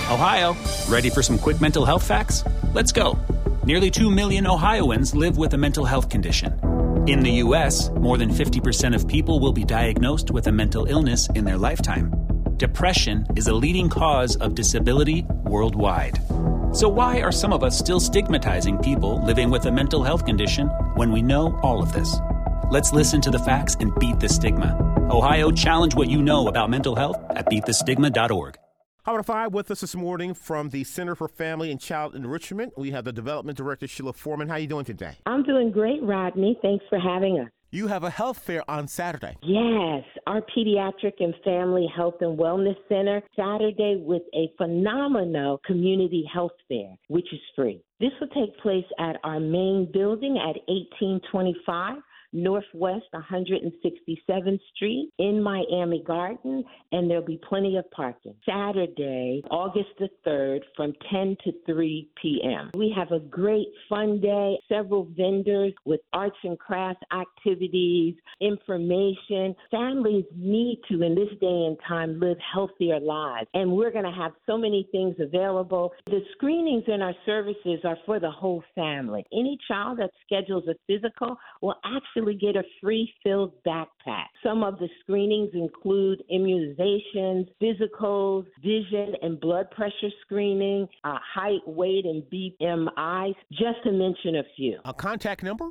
Ohio, ready for some quick mental health facts? Let's go. Nearly 2 million Ohioans live with a mental health condition. In the U.S., more than 50% of people will be diagnosed with a mental illness in their lifetime. Depression is a leading cause of disability worldwide. So why are some of us still stigmatizing people living with a mental health condition when we know all of this? Let's listen to the facts and beat the stigma. Ohio, challenge what you know about mental health at beatthestigma.org. Howard at 5 with us this morning from the Center for Family and Child Enrichment. We have the Development Director, Sheila Foreman. How are you doing today? I'm doing great, Rodney. Thanks for having us. You have a health fair on Saturday. Yes, our Pediatric and Family Health and Wellness Center, Saturday with a phenomenal community health fair, which is free. This will take place at our main building at 1825 Northwest 167th Street in Miami Gardens, and there'll be plenty of parking. Saturday, August the 3rd, from 10 to 3 p.m. We have a great fun day, several vendors with arts and crafts activities, information. Families need to, in this day and time, live healthier lives, and we're going to have so many things available. The screenings in our services are for the whole family. Any child that schedules a physical will actually get a free filled backpack. Some of the screenings include immunizations, physicals, vision and blood pressure screening, height, weight, and BMI, just to mention a few. A contact number?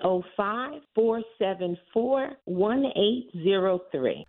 305-474-1803.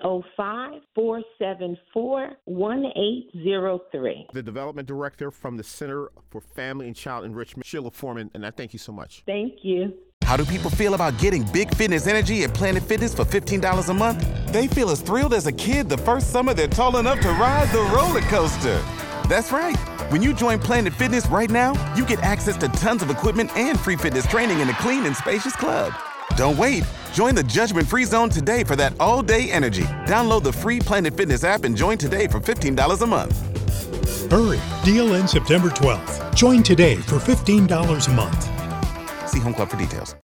305-474-1803. The Development Director from the Center for Family and Child Enrichment, Sheila Foreman, and I thank you so much. Thank you. How do people feel about getting Big Fitness Energy at Planet Fitness for $15 a month? They feel as thrilled as a kid the first summer they're tall enough to ride the roller coaster. That's right. When you join Planet Fitness right now, you get access to tons of equipment and free fitness training in a clean and spacious club. Don't wait. Join the judgment-free zone today for that all-day energy. Download the free Planet Fitness app and join today for $15 a month. Hurry. Deal ends September 12th. Join today for $15 a month. See Home Club for details.